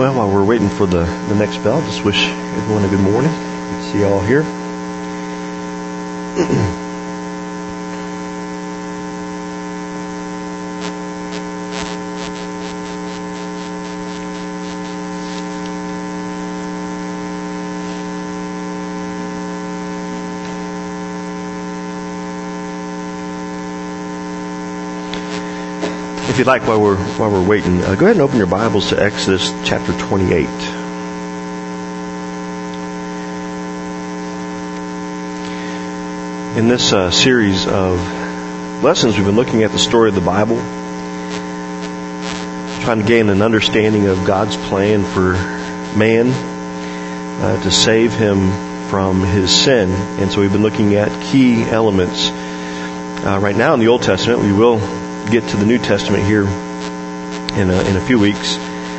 Well, while we're waiting for the next bell, just wish everyone a good morning. Good to see you all here. If you'd like, while we're waiting, go ahead and open your Bibles to Exodus chapter 28. In this series of lessons, we've been looking at the story of the Bible, trying to gain an understanding of God's plan for man to save him from his sin. And so we've been looking at key elements. Right now in the Old Testament, we will get to the New Testament here in a few weeks.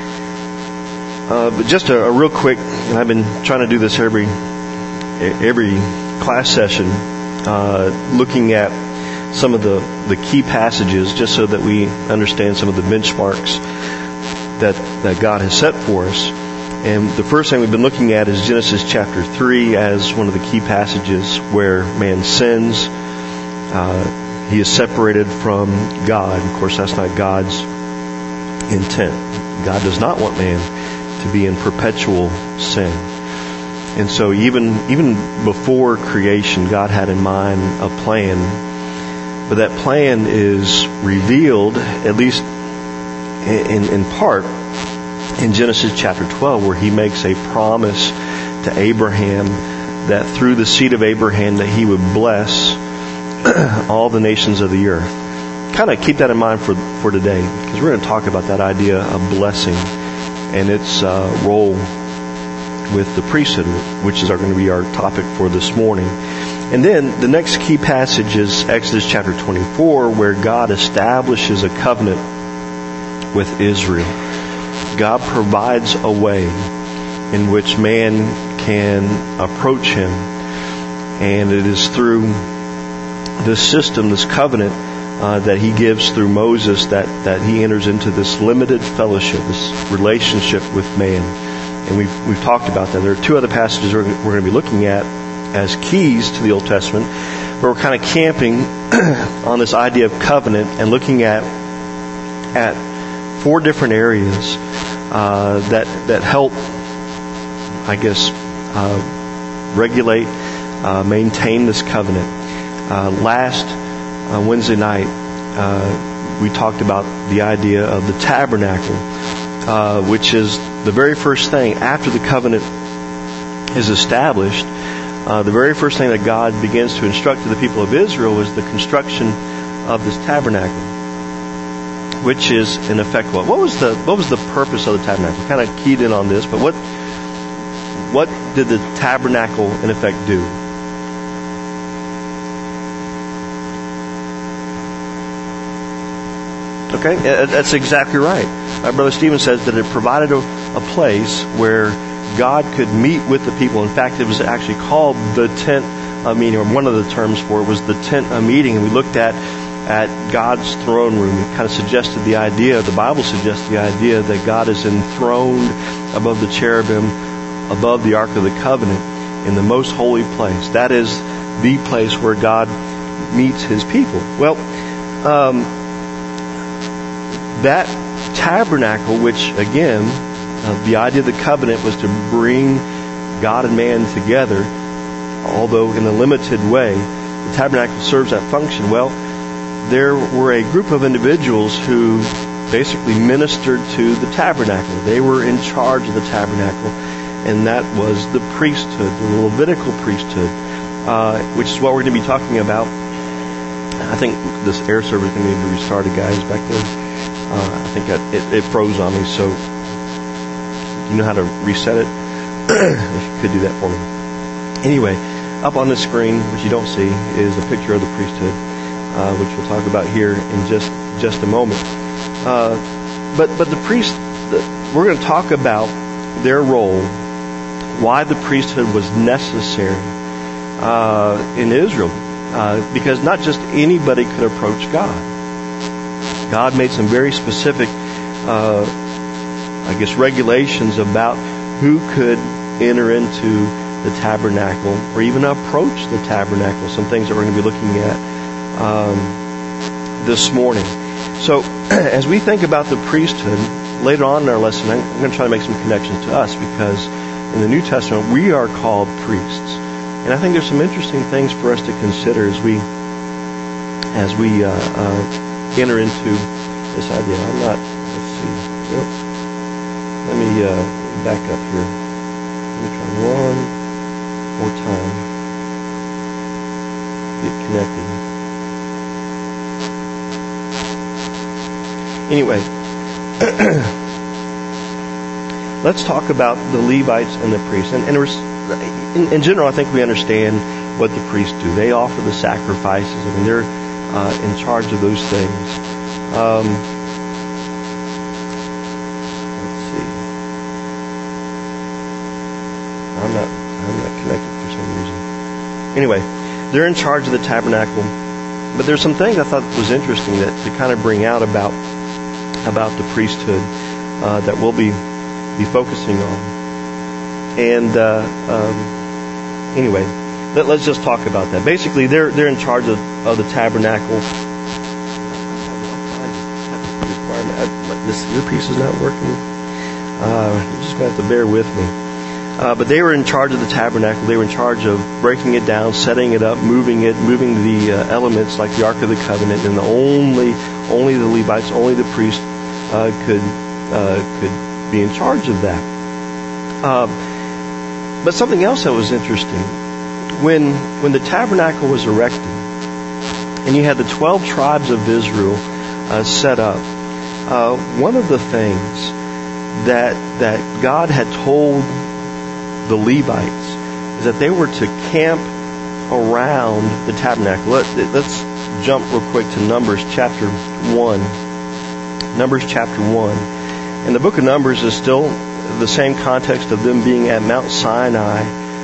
But just a real quick, and I've been trying to do this every class session, looking at some of the key passages, just so that we understand some of the benchmarks that God has set for us. And the first thing we've been looking at is Genesis chapter 3 as one of the key passages where man sins. He is separated from God. Of course, that's not God's intent. God does not want man to be in perpetual sin. And so even before creation, God had in mind a plan. But that plan is revealed, at least in part, in Genesis chapter 12, where He makes a promise to Abraham that through the seed of Abraham that He would bless all the nations of the earth. Kind of keep that in mind for today, because we're going to talk about that idea of blessing and its role with the priesthood, which is going to be our topic for this morning. And then the next key passage is Exodus chapter 24, where God establishes a covenant with Israel. God provides a way in which man can approach Him, and it is through this system, this covenant that He gives through Moses, that He enters into this limited fellowship, this relationship with man. And we've talked about that. There are two other passages we're going to be looking at as keys to the Old Testament, where we're kind of camping on this idea of covenant and looking at four different areas that help, I guess, regulate, maintain this covenant. Last Wednesday night, we talked about the idea of the tabernacle, which is the very first thing after the covenant is established. The very first thing that God begins to instruct to the people of Israel is the construction of this tabernacle, which is in effect what was the purpose of the tabernacle? Kind of keyed in on this, but what did the tabernacle in effect do? Okay, that's exactly right. Brother Stephen says that it provided a place where God could meet with the people. In fact, it was actually called the tent of meeting, or one of the terms for it was the tent of meeting. And we looked at God's throne room. It kind of suggested the idea, the Bible suggests the idea that God is enthroned above the cherubim, above the Ark of the Covenant, in the most holy place. That is the place where God meets His people. Well, that tabernacle, which again, the idea of the covenant was to bring God and man together, although in a limited way, the tabernacle serves that function. Well, there were a group of individuals who basically ministered to the tabernacle. They were in charge of the tabernacle, and that was the priesthood, the Levitical priesthood, which is what we're going to be talking about. I think this air server is going to need to be restarted, guys, back there. I think it froze on me, so you know how to reset it? If you could do that for me. Anyway, up on the screen, which you don't see, is a picture of the priesthood, which we'll talk about here in just a moment. But the priest, we're going to talk about their role, why the priesthood was necessary in Israel, because not just anybody could approach God. God made some very specific regulations about who could enter into the tabernacle or even approach the tabernacle. Some things that we're going to be looking at this morning. So as we think about the priesthood, later on in our lesson, I'm going to try to make some connections to us, because in the New Testament we are called priests. And I think there's some interesting things for us to consider as we enter into this idea. Let's see. Let me back up here. Let me try one more time. Get connected. Anyway, let's talk about the Levites and the priests. And in general, I think we understand what the priests do. They offer the sacrifices. I mean, they're in charge of those things. Let's see. I'm not connected for some reason. Anyway, they're in charge of the tabernacle. But there's some things I thought was interesting that to kind of bring out about the priesthood that we'll be focusing on. And anyway, let's just talk about that. Basically, they're in charge of the tabernacle. This earpiece is not working. You're just going to have to bear with me. But they were in charge of the tabernacle. They were in charge of breaking it down, setting it up, moving the elements like the Ark of the Covenant. And only the Levites, only the priests could be in charge of that. But something else that was interesting, when the tabernacle was erected, and you had the 12 tribes of Israel set up, one of the things that God had told the Levites is that they were to camp around the tabernacle. Let's jump real quick to Numbers chapter 1. Numbers chapter 1. And the book of Numbers is still the same context of them being at Mount Sinai.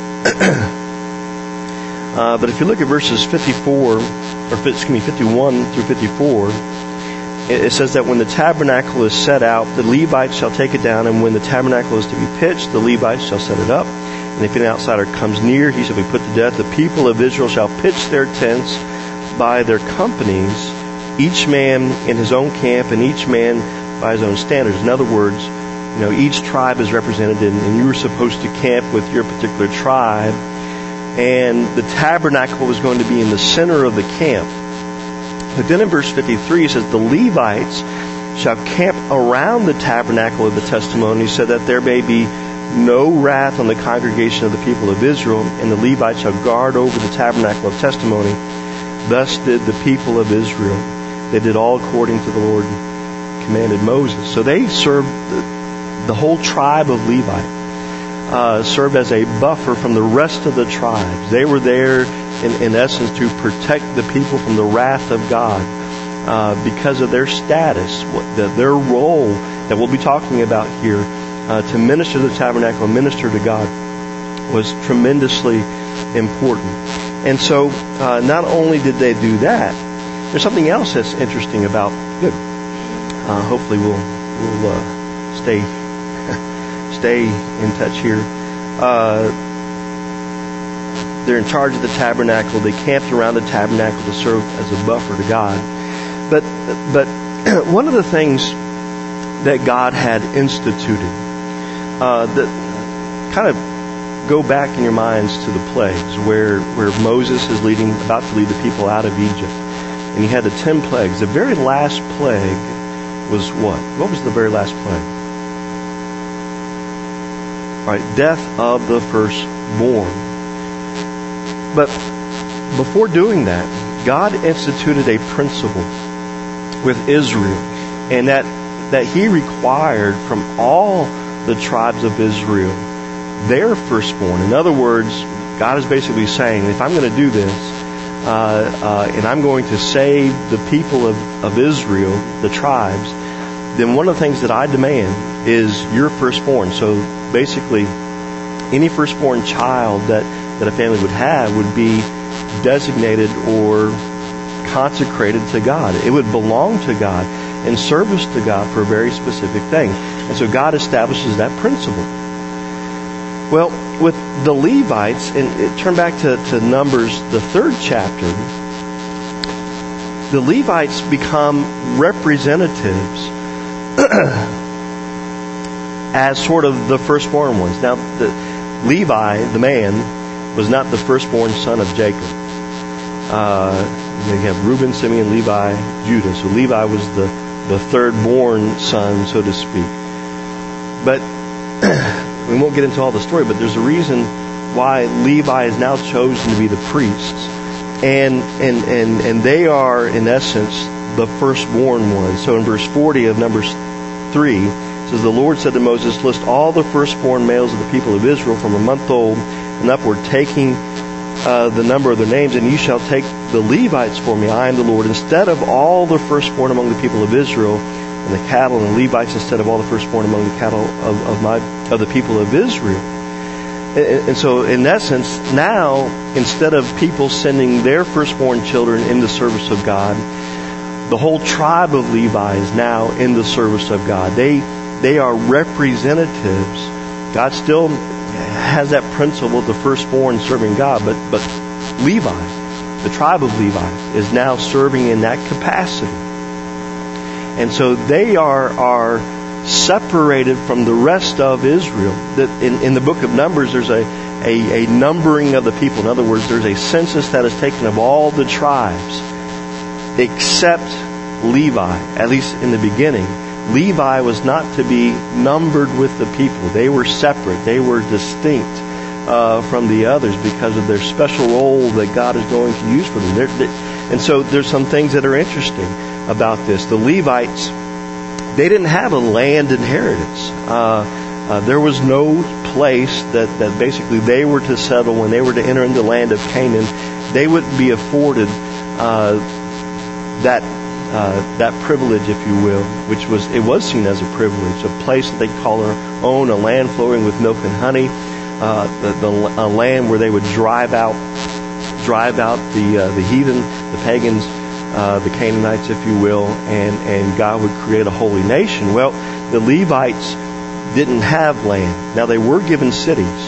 But if you look at verses 51 through 54, it says that when the tabernacle is set out, the Levites shall take it down, and when the tabernacle is to be pitched, the Levites shall set it up. And if any outsider comes near, he shall be put to death. The people of Israel shall pitch their tents by their companies, each man in his own camp, and each man by his own standards. In other words, each tribe is represented, and you were supposed to camp with your particular tribe. And the tabernacle was going to be in the center of the camp. But then in verse 53, it says, the Levites shall camp around the tabernacle of the testimony, so that there may be no wrath on the congregation of the people of Israel, and the Levites shall guard over the tabernacle of testimony. Thus did the people of Israel. They did all according to the Lord commanded Moses. So they served the whole tribe of Levi. Served as a buffer from the rest of the tribes. They were there, in essence, to protect the people from the wrath of God because of their status, their role that we'll be talking about here to minister to the tabernacle and minister to God was tremendously important. And so not only did they do that, there's something else that's interesting about. Good. Hopefully we'll stay in touch here. They're in charge of the tabernacle. They camped around the tabernacle to serve as a buffer to God. But one of the things that God had instituted, that kind of go back in your minds to the plagues, where Moses is about to lead the people out of Egypt, and he had the 10 plagues. The very last plague was what? What was the very last plague? All right, death of the firstborn. But before doing that, God instituted a principle with Israel, and that He required from all the tribes of Israel their firstborn. In other words, God is basically saying, if I'm going to do this, and I'm going to save the people of Israel, the tribes, then one of the things that I demand is your firstborn. So basically, any firstborn child that a family would have would be designated or consecrated to God. It would belong to God in service to God for a very specific thing. And so God establishes that principle. Well, with the Levites, and turn back to Numbers, the 3rd chapter, the Levites become representatives as sort of the firstborn ones. Now, Levi, the man, was not the firstborn son of Jacob. You have Reuben, Simeon, Levi, Judah. So Levi was the third-born son, so to speak. But we won't get into all the story, but there's a reason why Levi is now chosen to be the priests. And they are, in essence, the firstborn ones. So in verse 40 of Numbers 3, it says, the Lord said to Moses, list all the firstborn males of the people of Israel from a month old and upward, taking the number of their names, and you shall take the Levites for me. I am the Lord. Instead of all the firstborn among the people of Israel, and the cattle, and Levites instead of all the firstborn among the cattle of the people of Israel. And so, in essence, now, instead of people sending their firstborn children in the service of God, the whole tribe of Levi is now in the service of God. They are representatives. God still has that principle of the firstborn serving God, but Levi, the tribe of Levi, is now serving in that capacity. And so they are separated from the rest of Israel. In the book of Numbers, there's a numbering of the people. In other words, there's a census that is taken of all the tribes except Levi, at least in the beginning. Levi was not to be numbered with the people. They were separate. They were distinct from the others because of their special role that God is going to use for them. And so there's some things that are interesting about this. The Levites, they didn't have a land inheritance. There was no place that basically they were to settle when they were to enter into the land of Canaan. They wouldn't be afforded that privilege, if you will, which was seen as a privilege, a place that they call their own, a land flowing with milk and honey, a land where they would drive out the heathen, the pagans, the Canaanites, if you will, and God would create a holy nation. Well, the Levites didn't have land. Now, they were given cities.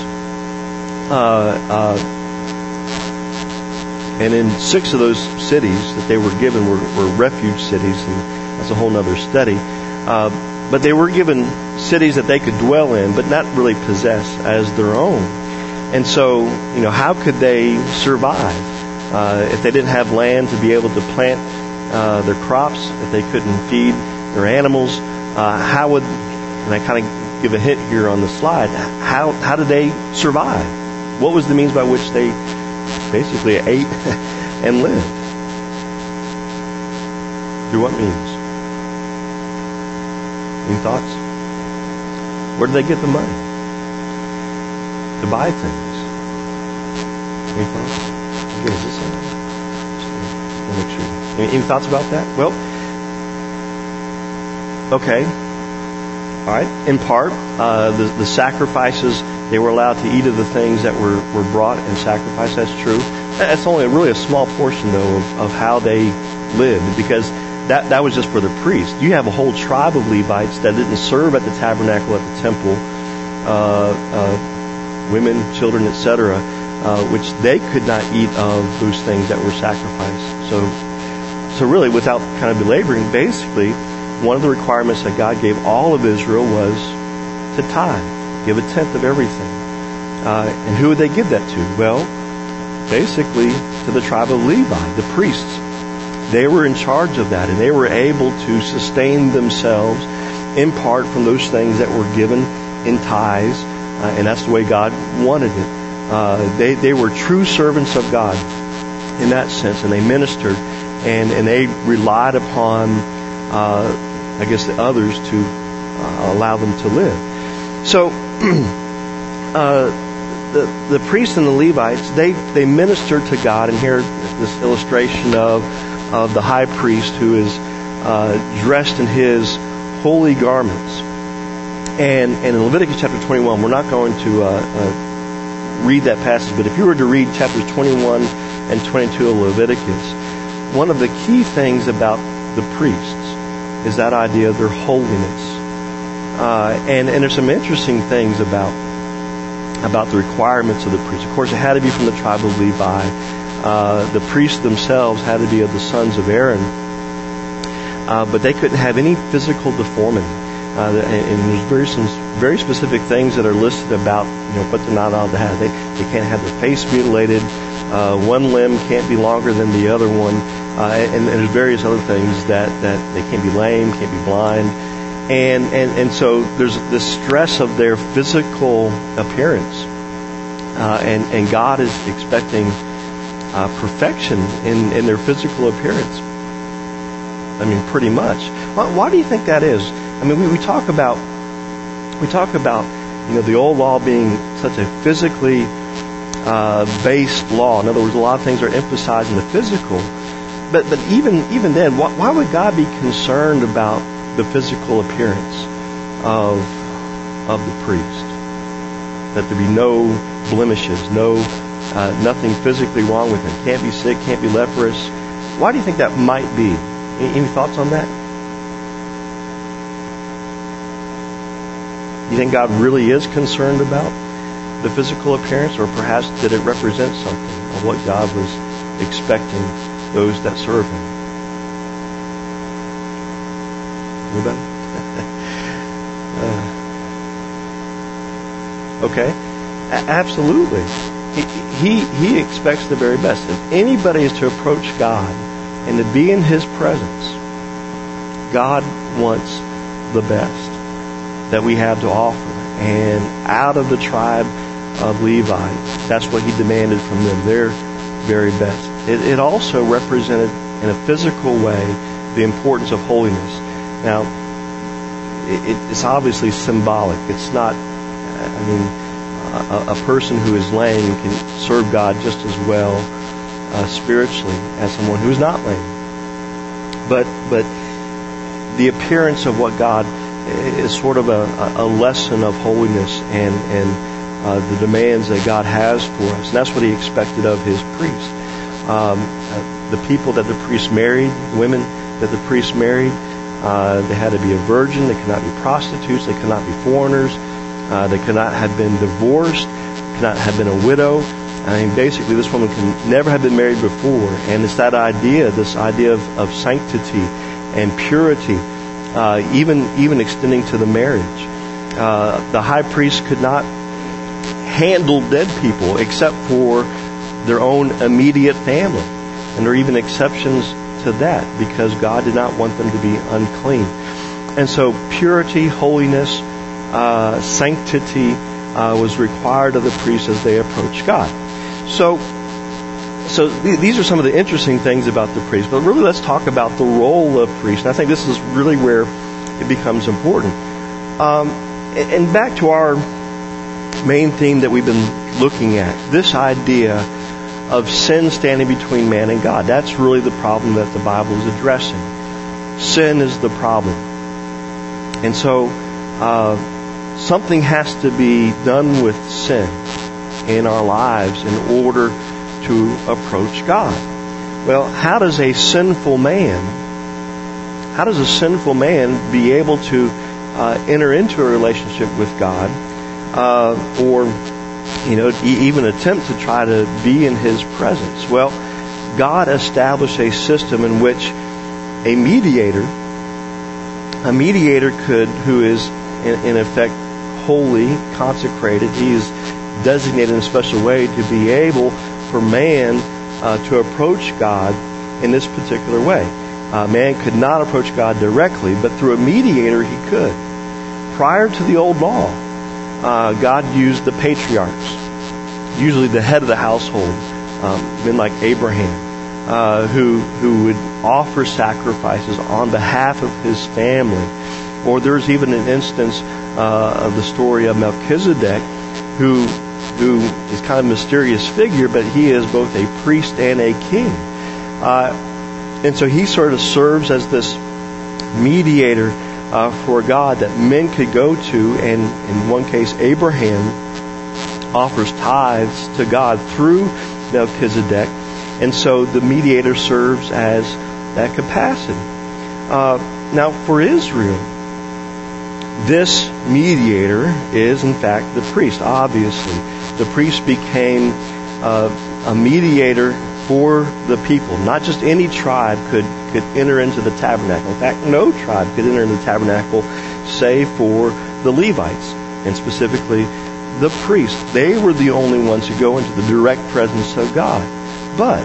And in 6 of those cities that they were given were refuge cities, and that's a whole other study. But they were given cities that they could dwell in, but not really possess as their own. And so, how could they survive? If they didn't have land to be able to plant their crops, if they couldn't feed their animals, how would, and I kind of give a hint here on the slide, how did they survive? What was the means by which they basically ate and lived? Through what means? Any thoughts? Where did they get the money to buy things? Any thoughts? Again, is this something? I'll make sure. Any thoughts about that? Well, okay. All right. In part, the sacrifices, they were allowed to eat of the things that were brought and sacrificed. That's true. That's only really a small portion, though, of how they lived, because that was just for the priest. You have a whole tribe of Levites that didn't serve at the tabernacle, at the temple, women, children, etc., which they could not eat of those things that were sacrificed. So really, without kind of belaboring, basically, one of the requirements that God gave all of Israel was to tithe, give a tenth of everything. And who would they give that to? Well, basically to the tribe of Levi, the priests. They were in charge of that, and they were able to sustain themselves in part from those things that were given in tithes, and that's the way God wanted it. They were true servants of God in that sense, and they ministered, and they relied upon, the others to allow them to live. So, the priests and the Levites, they ministered to God, and here this illustration of the high priest who is dressed in his holy garments. And in Leviticus chapter 21, we're not going to read that passage, but if you were to read chapters 21 and 22 of Leviticus, one of the key things about the priests is that idea of their holiness. And there's some interesting things about the requirements of the priest. Of course, it had to be from the tribe of Levi. The priests themselves had to be of the sons of Aaron. But they couldn't have any physical deformity. And there's some very specific things that are listed about what they're not allowed to have. They can't have their face mutilated. One limb can't be longer than the other one. And there's various other things that they can't be lame, can't be blind. And so there's this stress of their physical appearance. And God is expecting perfection in their physical appearance. I mean, pretty much. Why do you think that is? I mean, we talk about the old law being such a physically based law. In other words, a lot of things are emphasizing the physical. But even then, why would God be concerned about the physical appearance of the priest? That there be no blemishes, nothing physically wrong with him. Can't be sick, can't be leprous. Why do you think that might be? Any thoughts on that? You think God really is concerned about the physical appearance, or perhaps did it represent something of what God was expecting those that serve Him? Anybody? Okay. Absolutely. He expects the very best. If anybody is to approach God and to be in His presence, God wants the best that we have to offer. And out of the tribe of Levi, that's what He demanded from them, their very best. It also represented, in a physical way, the importance of holiness. Now, it's obviously symbolic. It's not, a person who is lame can serve God just as well spiritually as someone who is not lame. But the appearance of what God is sort of a lesson of holiness and the demands that God has for us. And that's what He expected of His priests. The people that the priests married, women that the priests married, they had to be a virgin. They could not be prostitutes. They could not be foreigners. They could not have been divorced. Could not have been a widow. I mean, basically, this woman can never have been married before. And it's this idea of sanctity and purity, even extending to the marriage. The high priest could not handle dead people except for their own immediate family. And there are even exceptions to that because God did not want them to be unclean. And so purity, holiness, sanctity was required of the priests as they approached God. So these are some of the interesting things about the priest. But really, let's talk about the role of priests. And I think this is really where it becomes important. And back to our main theme that we've been looking at, this idea of sin standing between man and God. That's really the problem that the Bible is addressing. Sin is the problem. And so something has to be done with sin in our lives in order to approach God. Well, how does a sinful man be able to enter into a relationship with God, or even attempt to try to be in His presence? Well, God established a system in which a mediator could, who is in effect holy, consecrated, he is designated in a special way to be able for man to approach God in this particular way. Man could not approach God directly, but through a mediator he could. Prior to the old law, God used the patriarchs, usually the head of the household, men like Abraham, who would offer sacrifices on behalf of his family. Or there's even an instance of the story of Melchizedek, who is kind of a mysterious figure, but he is both a priest and a king. And so he sort of serves as this mediator for God that men could go to, and in one case Abraham offers tithes to God through Melchizedek, and so the mediator serves as that capacity. Now for Israel, this mediator is, in fact, the priest, obviously. The priest became a mediator for the people. Not just any tribe could enter into the tabernacle. In fact, no tribe could enter into the tabernacle save for the Levites, and specifically the priests. They were the only ones who go into the direct presence of God. But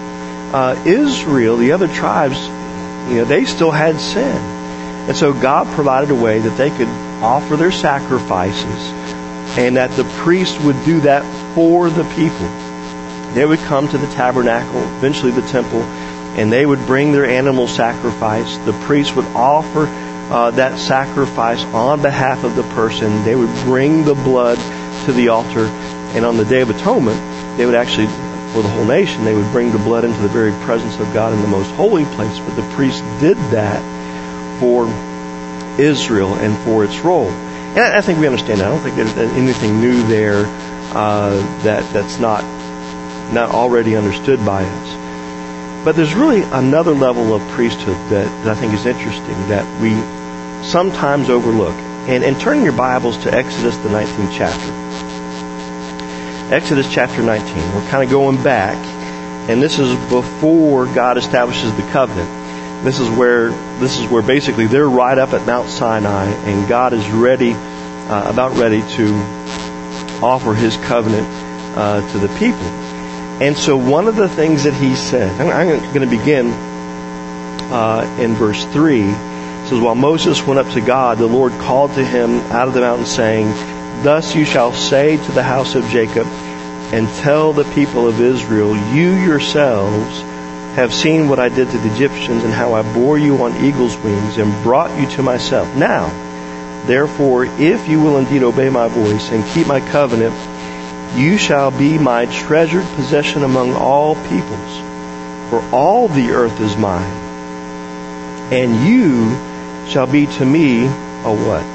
Israel, the other tribes, they still had sin. And so God provided a way that they could offer their sacrifices, and that the priest would do that for the people. They would come to the tabernacle, eventually the temple, and they would bring their animal sacrifice. The priest would offer that sacrifice on behalf of the person. They would bring the blood to the altar, and on the Day of Atonement, they would actually, for the whole nation, they would bring the blood into the very presence of God in the most holy place. But the priest did that for Israel and for its role. And I think we understand that. I don't think there's anything new there that's not already understood by us. But there's really another level of priesthood that I think is interesting, that we sometimes overlook. And turn your Bibles to Exodus, the 19th chapter. Exodus chapter 19. We're kind of going back, and this is before God establishes the covenant. This is where basically they're right up at Mount Sinai, and God is about ready to offer His covenant to the people. And so one of the things that He said, I'm going to begin in verse 3. It says, while Moses went up to God, the Lord called to him out of the mountain, saying, thus you shall say to the house of Jacob, and tell the people of Israel, you yourselves have seen what I did to the Egyptians, and how I bore you on eagle's wings and brought you to myself. Now, therefore, if you will indeed obey my voice and keep my covenant, you shall be my treasured possession among all peoples, for all the earth is mine. And you shall be to me a what?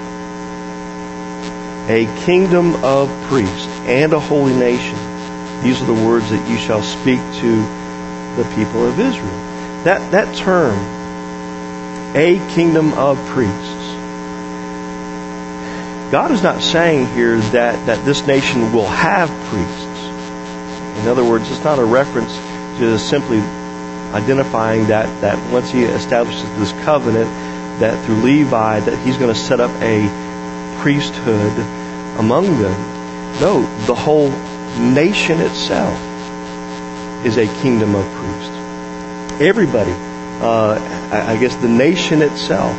A kingdom of priests and a holy nation. These are the words that you shall speak to the people of Israel. That term, a kingdom of priests. God is not saying here that this nation will have priests. In other words, it's not a reference to simply identifying that once He establishes this covenant, that through Levi, that He's going to set up a priesthood among them. No, the whole nation itself is a kingdom of priests. Everybody, I guess the nation itself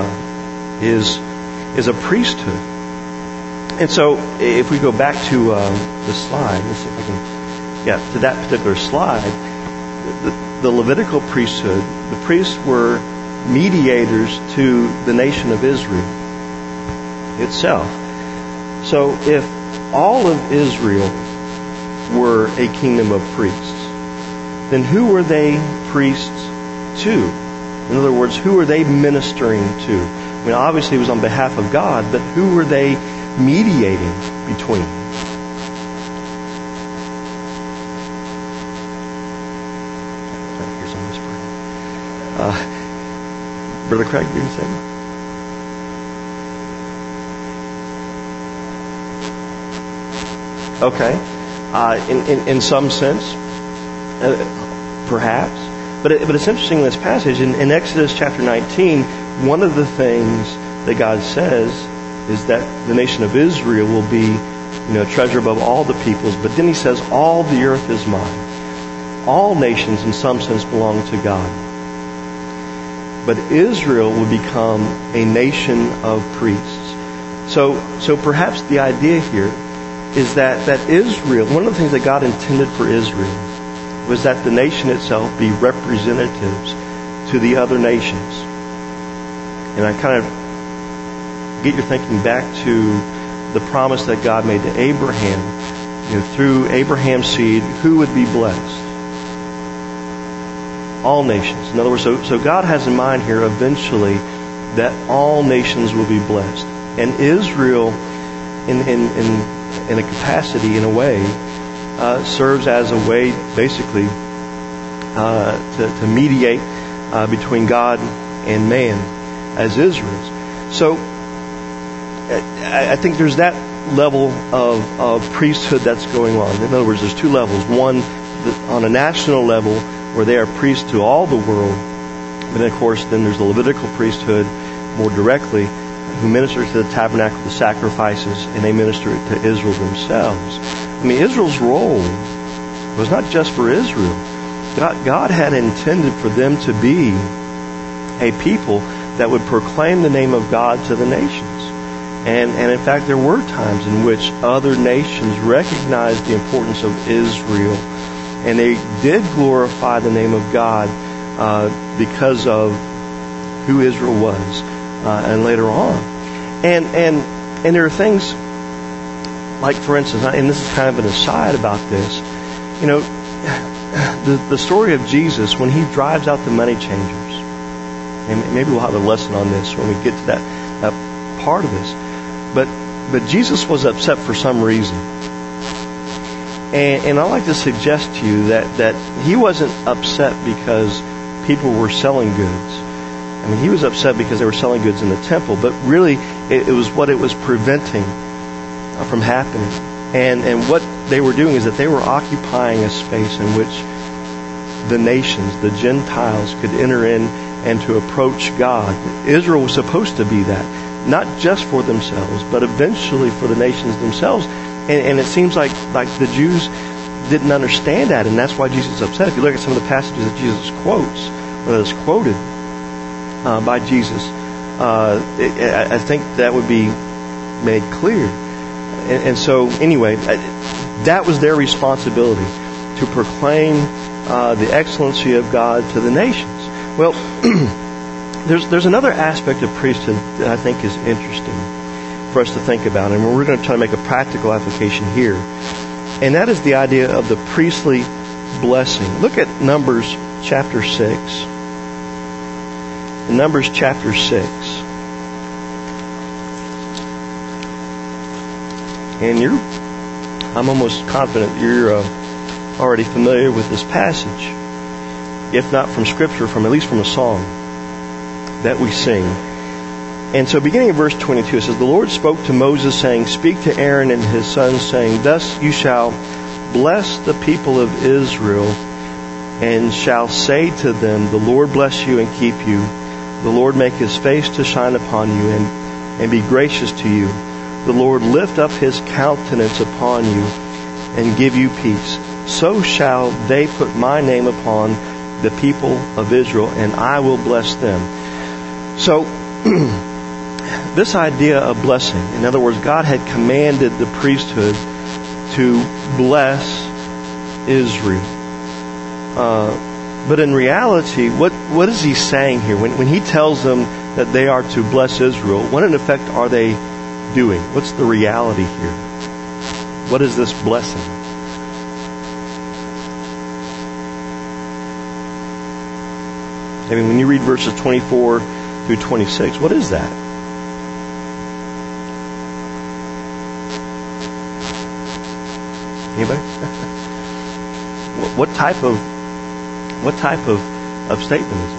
is a priesthood. And so if we go back to the slide, let's see if I can, to that particular slide, the Levitical priesthood, the priests were mediators to the nation of Israel itself. So if all of Israel were a kingdom of priests, then who were they priests to? In other words, who were they ministering to? I mean, obviously it was on behalf of God, but who were they mediating between? Here's some whispering. Brother Craig, you can say? Okay. In some sense, perhaps. But it's interesting in this passage, in Exodus chapter 19, one of the things that God says is that the nation of Israel will be, treasure above all the peoples. But then He says, all the earth is mine. All nations, in some sense, belong to God. But Israel will become a nation of priests. So perhaps the idea here is that Israel, one of the things that God intended for Israel was that the nation itself be representatives to the other nations. And I kind of get your thinking back to the promise that God made to Abraham. Through Abraham's seed, who would be blessed? All nations. In other words, so God has in mind here eventually that all nations will be blessed. And Israel, in a capacity, in a way, serves as a way, basically, to mediate between God and man, as Israel is. So I think there's that level of priesthood that's going on. In other words, there's two levels. One, on a national level, where they are priests to all the world. But then, of course, then there's the Levitical priesthood more directly, who minister to the tabernacle, the sacrifices, and they minister to Israel themselves. I mean, Israel's role was not just for Israel. God had intended for them to be a people that would proclaim the name of God to the nations. And in fact, there were times in which other nations recognized the importance of Israel, and they did glorify the name of God because of who Israel was, and later on. And there are things like, for instance, and this is kind of an aside about this, you know, the story of Jesus when he drives out the money changers. And maybe we'll have a lesson on this when we get to that part of this. But Jesus was upset for some reason. And I'd like to suggest to you that he wasn't upset because people were selling goods. I mean, he was upset because they were selling goods in the temple, but really it was what it was preventing from happening. And what they were doing is that they were occupying a space in which the nations, the Gentiles, could enter in and to approach God. Israel was supposed to be that, not just for themselves, but eventually for the nations themselves. And it seems like the Jews didn't understand that, and that's why Jesus is upset. If you look at some of the passages that Jesus quotes, or that is quoted by Jesus, I think that would be made clear. And so, anyway, that was their responsibility, to proclaim the excellency of God to the nations. Well, there's another aspect of priesthood that I think is interesting for us to think about, and we're going to try to make a practical application here. And that is the idea of the priestly blessing. Look at Numbers chapter 6. Numbers chapter 6. And I'm almost confident you're already familiar with this passage. If not from Scripture, at least from a song that we sing. And so beginning in verse 22, it says, "The Lord spoke to Moses, saying, Speak to Aaron and his sons, saying, Thus you shall bless the people of Israel, and shall say to them, The Lord bless you and keep you. The Lord make his face to shine upon you, and be gracious to you. The Lord lift up his countenance upon you, and give you peace. So shall they put my name upon the people of Israel, and I will bless them." So, this idea of blessing, in other words, God had commanded the priesthood to bless Israel. But in reality, what is he saying here? When he tells them that they are to bless Israel, what in effect are they doing? What's the reality here? What is this blessing? I mean, when you read verses 24 through 26, what is that? Anybody? What type of statement is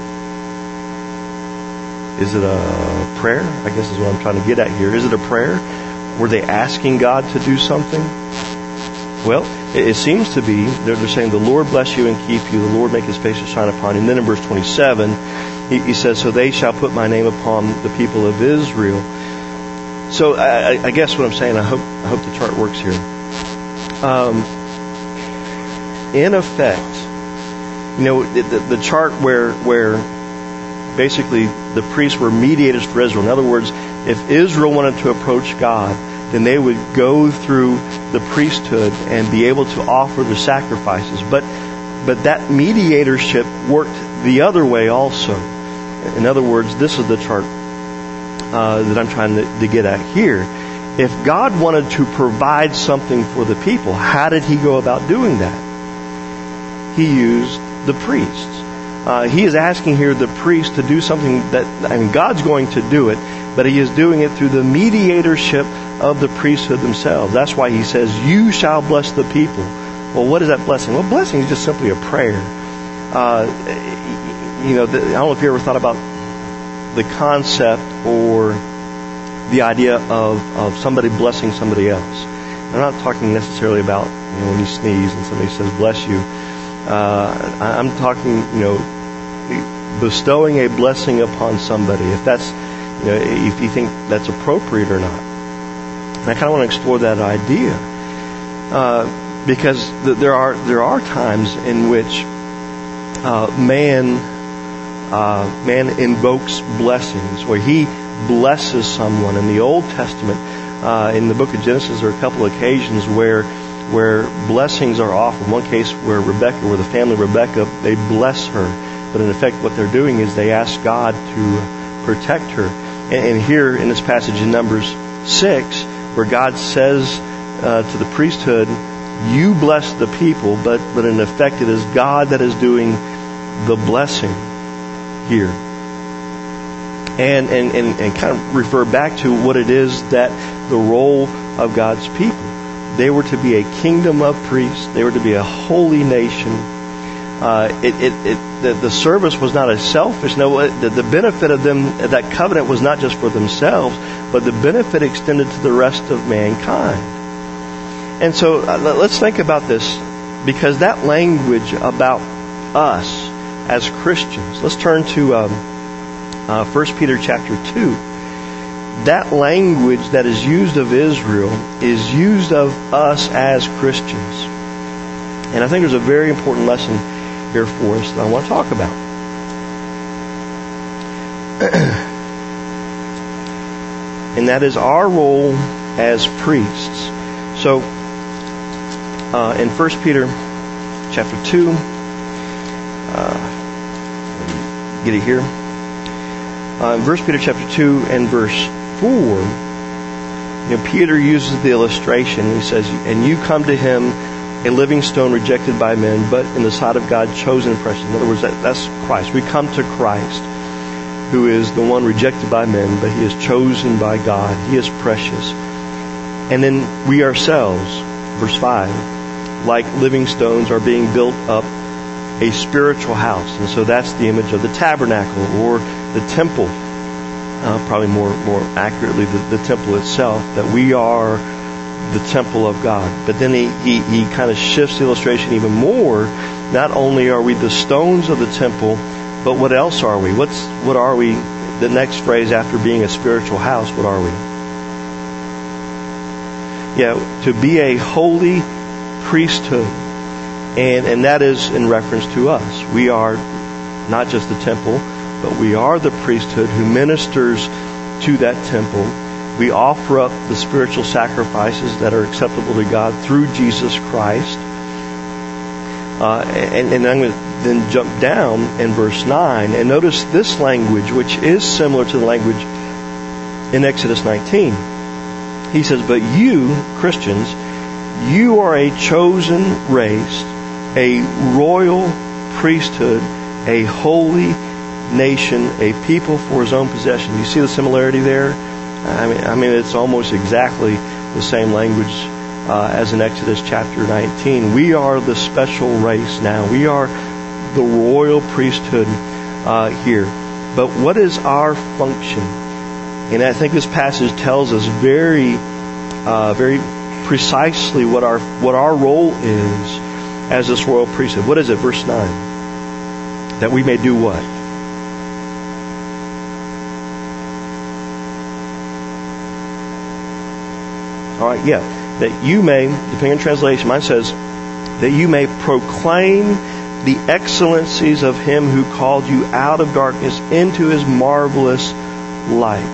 it? Is it a prayer? I guess is what I'm trying to get at here. Is it a prayer? Were they asking God to do something? Well, it seems to be they're saying, "The Lord bless you and keep you. The Lord make his face to shine upon you." And then in verse 27, he says, "So they shall put my name upon the people of Israel." So I guess what I'm saying, I hope the chart works here. In effect, you know, the chart where basically the priests were mediators for Israel. In other words, if Israel wanted to approach God, then they would go through the priesthood and be able to offer the sacrifices. But that mediatorship worked the other way also. In other words, this is the chart that I'm trying to get at here. If God wanted to provide something for the people, how did he go about doing that? He used the priests. He is asking here the priest to do something that, I mean, God's going to do it, but he is doing it through the mediatorship of the priesthood themselves. That's why he says, "You shall bless the people." Well, what is that blessing? Well, blessing is just simply a prayer. I don't know if you ever thought about the concept or the idea of somebody blessing somebody else. I'm not talking necessarily about when you sneeze and somebody says bless you. I'm talking bestowing a blessing upon somebody, if that's if you think that's appropriate or not. And I kind of want to explore that idea because there are times in which man invokes blessings, where he blesses someone. In the Old Testament, in the book of Genesis, there are a couple of occasions where blessings are offered. One case where the family of Rebecca, they bless her, but in effect what they're doing is they ask God to protect her. And here in this passage in Numbers 6, where God says to the priesthood, you bless the people, but in effect it is God that is doing the blessing here. And kind of refer back to what it is that the role of God's people. They were to be a kingdom of priests. They were to be a holy nation. The service was not a selfish. No, the benefit of them, that covenant was not just for themselves, but the benefit extended to the rest of mankind. And so let's think about this, because that language about us as Christians. Let's turn to 1 Peter chapter 2. That language that is used of Israel is used of us as Christians. And I think there's a very important lesson here for us that I want to talk about. And that is our role as priests. So, in 1 Peter chapter 2, get it here. In 1 Peter chapter 2 and verse 4, Peter uses the illustration. He says, and you come to him, a living stone rejected by men, but in the sight of God chosen and precious. In other words, that's Christ. We come to Christ, who is the one rejected by men, but he is chosen by God. He is precious. And then we ourselves, verse 5, like living stones, are being built up a spiritual house. And so that's the image of the tabernacle or the temple. Probably more accurately, the temple itself, that we are the temple of God. But then he kind of shifts the illustration even more. Not only are we the stones of the temple, but what else are we? What are we? The next phrase after being a spiritual house, what are we? Yeah, to be a holy priesthood. And that is in reference to us. We are not just the temple, but we are the priesthood who ministers to that temple. We offer up the spiritual sacrifices that are acceptable to God through Jesus Christ. And I'm going to then jump down in verse 9 and notice this language, which is similar to the language in Exodus 19. He says, but you, Christians, you are a chosen race, a royal priesthood, a holy nation, a people for his own possession. You see the similarity there? I mean, it's almost exactly the same language as in Exodus chapter 19. We are the special race now. We are the royal priesthood here. But what is our function? And I think this passage tells us very precisely what our role is as this royal priesthood. What is it? Verse 9. That we may do what? All right, yeah. That you may, depending on translation, mine says, that you may proclaim the excellencies of him who called you out of darkness into his marvelous light.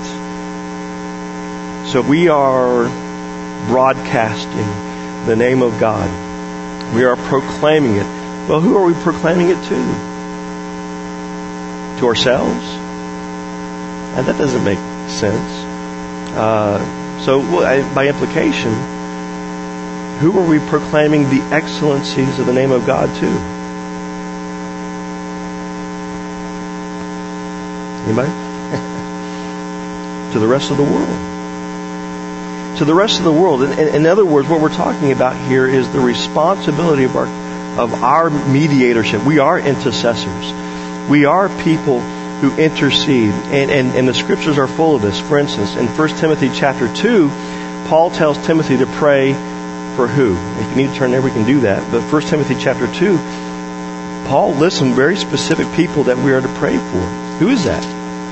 So we are broadcasting the name of God. We are proclaiming it. Well, who are we proclaiming it to? To ourselves? And that doesn't make sense. So by implication, who are we proclaiming the excellencies of the name of God to? Anybody? To the rest of the world. To the rest of the world. In other words, what we're talking about here is the responsibility of our mediatorship. We are intercessors. We are people who intercede. And the scriptures are full of this. For instance, in 1 Timothy chapter 2, Paul tells Timothy to pray for who? If you need to turn there, we can do that. But 1 Timothy chapter 2, Paul lists some very specific people that we are to pray for. Who is that?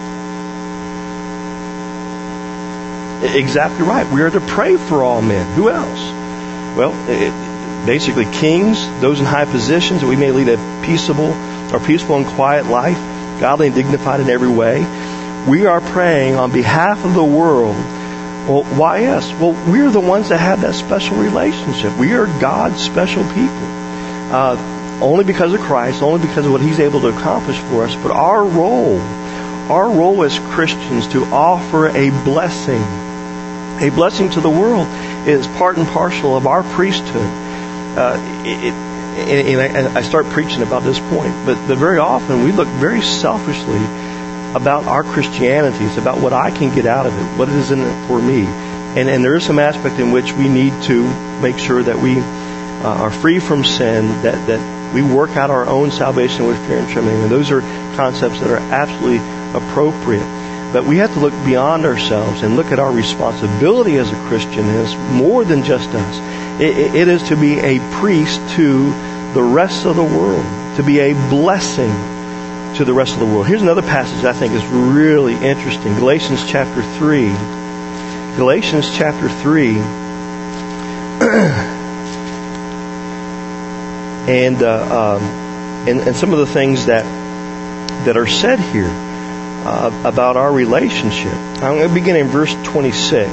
Exactly right. We are to pray for all men. Who else? Well, basically kings, those in high positions, that we may lead a peaceable and quiet life, godly and dignified in every way. We are praying on behalf of the world. Well, why us? Well, we're the ones that have that special relationship. We are God's special people. Only because of Christ, only because of what He's able to accomplish for us. But our role as Christians to offer a blessing to the world is part and parcel of our priesthood. And I start preaching about this point, but very often we look very selfishly about our Christianity. It's about what I can get out of it, what is in it for me. And there is some aspect in which we need to make sure that we are free from sin, that we work out our own salvation with fear and trembling. And those are concepts that are absolutely appropriate. But we have to look beyond ourselves and look at our responsibility as a Christian as more than just us. It is to be a priest to the rest of the world, to be a blessing to the rest of the world. Here's another passage I think is really interesting. Galatians chapter 3. Galatians chapter 3. and some of the things that are said here about our relationship. I'm going to begin in verse 26.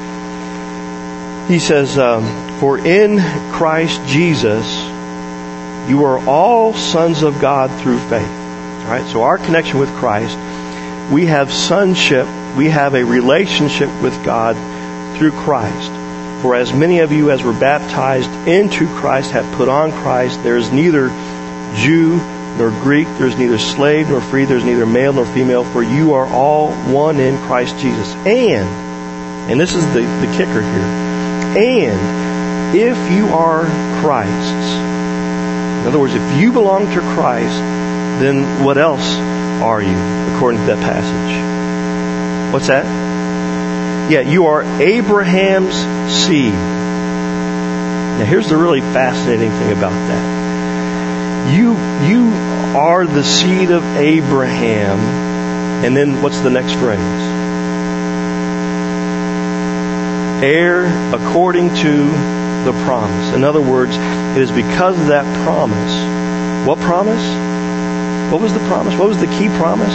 He says, "For in Christ Jesus you are all sons of God through faith." All right, so our connection with Christ, we have sonship, we have a relationship with God through Christ. "For as many of you as were baptized into Christ have put on Christ. There is neither Jew nor Greek, there is neither slave nor free, there is neither male nor female, for you are all one in Christ Jesus. And this is the kicker here, and if you are Christ's," in other words, if you belong to Christ, then what else are you, according to that passage? What's that? Yeah, you are Abraham's seed. Now here's the really fascinating thing about that. You are the seed of Abraham, and then what's the next phrase? Heir according to the promise. In other words, it is because of that promise. What promise? What was the promise? What was the key promise?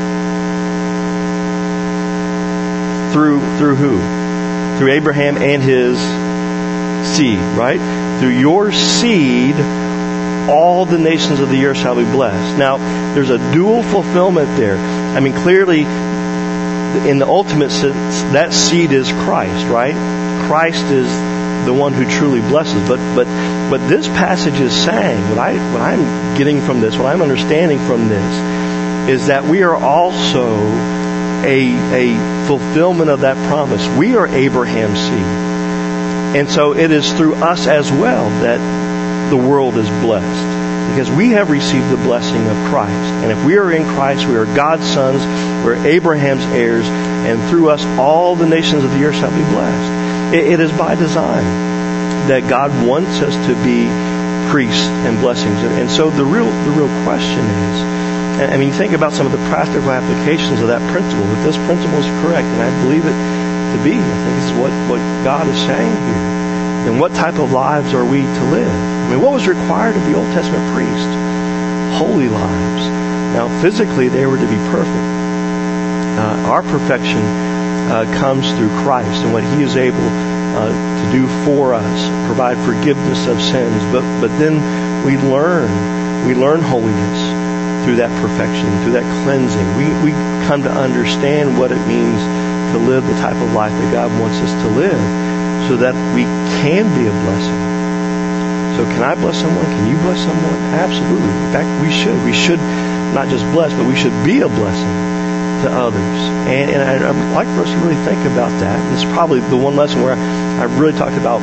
Through who? Through Abraham and his seed, right? Through your seed, all the nations of the earth shall be blessed. Now, there's a dual fulfillment there. I mean, clearly, in the ultimate sense, that seed is Christ, right? Christ is the one who truly blesses. But this passage is saying, what I'm getting from this, what I'm understanding from this, is that we are also a fulfillment of that promise. We are Abraham's seed. And so it is through us as well that the world is blessed, because we have received the blessing of Christ. And if we are in Christ, we are God's sons, we're Abraham's heirs, and through us all the nations of the earth shall be blessed. It is by design that God wants us to be priests and blessings. And so the real question is, I mean, think about some of the practical applications of that principle. If this principle is correct, and I believe it to be, I think this is what God is saying here. And what type of lives are we to live? I mean, what was required of the Old Testament priest? Holy lives. Now, physically, they were to be perfect. Our perfection comes through Christ and what He is able to do for us, provide forgiveness of sins. But then we learn holiness through that perfection, through that cleansing. We come to understand what it means to live the type of life that God wants us to live, so that we can be a blessing. So can I bless someone? Can you bless someone? Absolutely. In fact, we should. We should not just bless, but we should be a blessing to others. And I'd like for us to really think about that. This is probably the one lesson where I've really talked about,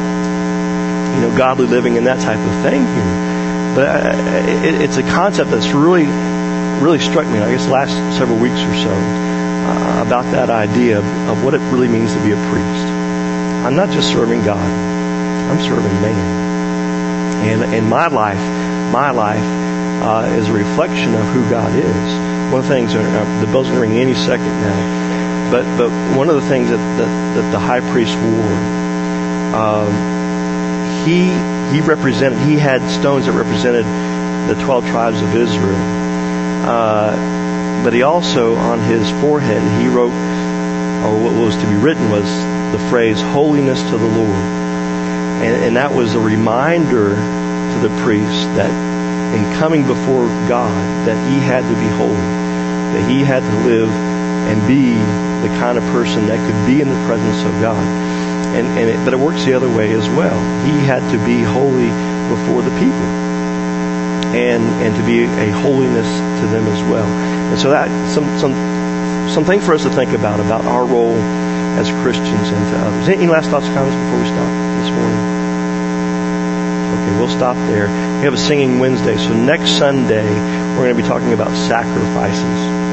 godly living and that type of thing here. But it's a concept that's really really struck me, I guess, the last several weeks or so, about that idea of what it really means to be a priest. I'm not just serving God. I'm serving man. And my life is a reflection of who God is. One of the things, the bell's going to ring any second now, but one of the things that the high priest wore, he had stones that represented the 12 tribes of Israel. But he also, on his forehead, he wrote, or what was to be written was the phrase, holiness to the Lord. And that was a reminder to the priest that in coming before God, that he had to be holy, that he had to live and be the kind of person that could be in the presence of God. But it works the other way as well. He had to be holy before the people, and to be a holiness to them as well. And so that something for us to think about our role as Christians and to others. Any last thoughts or comments before we stop this morning? Okay, we'll stop there. We have a Singing Wednesday, so next Sunday we're going to be talking about sacrifices.